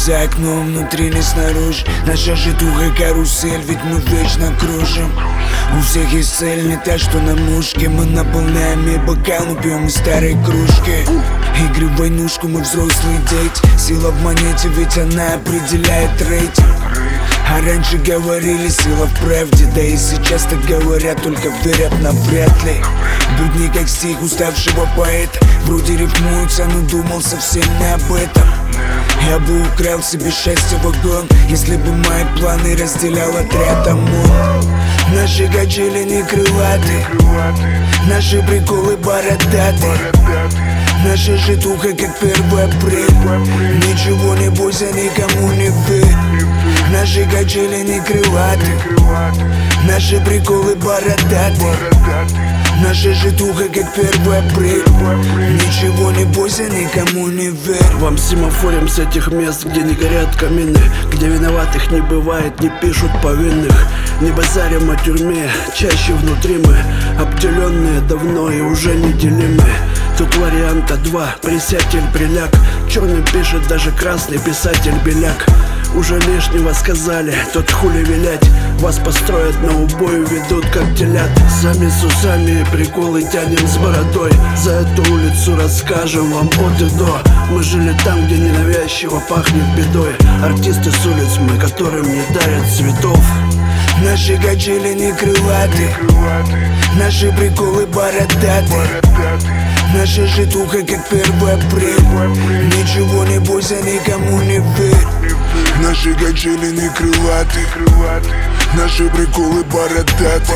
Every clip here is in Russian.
за окном, внутри не снаружи. Наша житуха карусель, ведь мы вечно кружим. У всех есть цель, не та, что на мушке. Мы наполняем и бокал, но пьем из старой кружки. Игры в войнушку, мы взрослые дети. Сила в монете, ведь она определяет рейтинг. А раньше говорили, сила в правде. Да и сейчас так говорят, только верят навряд ли. Будни как стих уставшего поэта. Вроде рифмуется, но думал совсем не об этом. Я бы украл себе счастье вагон, если бы мои планы разделял отряд ОМОН. Наши качели не крылаты, наши приколы бородаты. Наша житуха как 1 апреля. Ничего не бойся, никому не верь. Наши качели не крылаты, наши приколы бородаты. Наша житуха как 1 апреля. Ничего не бойся, никому не верь. Вам семафорим с этих мест, где не горят камины, где виноватых не бывает, не пишут повинных. Не базарим о тюрьме, чаще внутри мы обделенные давно и уже неделимы. Тут варианта 2, присядь или приляг. Черный пишет, даже красный писатель беляк. Уже лишнего сказали, тут хули вилять. Вас построят на убой, ведут как телят. Сами с усами приколы тянем с бородой. За эту улицу расскажем вам от и до. Мы жили там, где ненавязчиво пахнет бедой. Артисты с улиц мы, которым не дарят цветов. Наши качели не крылаты, наши приколы бородаты. Наша житуха как 1 апреля. Ничего не бойся, никому не верь. Наши качели не крылаты, наши приколы бородаты.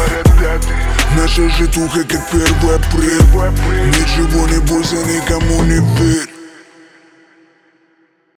Наша житуха как 1 апреля. Ничего не бойся, никому не верь.